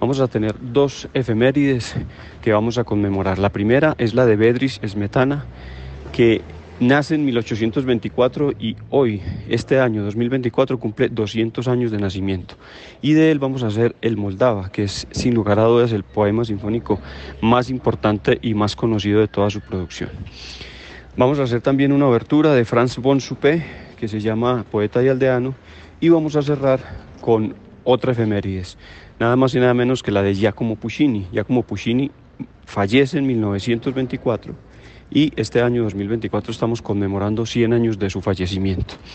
Vamos a tener dos efemérides que vamos a conmemorar. La primera es la de Bedřich Smetana, que nace en 1824 y hoy, este año 2024, cumple 200 años de nacimiento. Y de él vamos a hacer el Moldava, que es sin lugar a dudas el poema sinfónico más importante y más conocido de toda su producción. Vamos a hacer también una obertura de Franz von Suppé, que se llama Poeta y Aldeano, y vamos a cerrar con otra efemérides, nada más y nada menos que la de Giacomo Puccini. Giacomo Puccini fallece en 1924 y este año 2024 estamos conmemorando 100 años de su fallecimiento.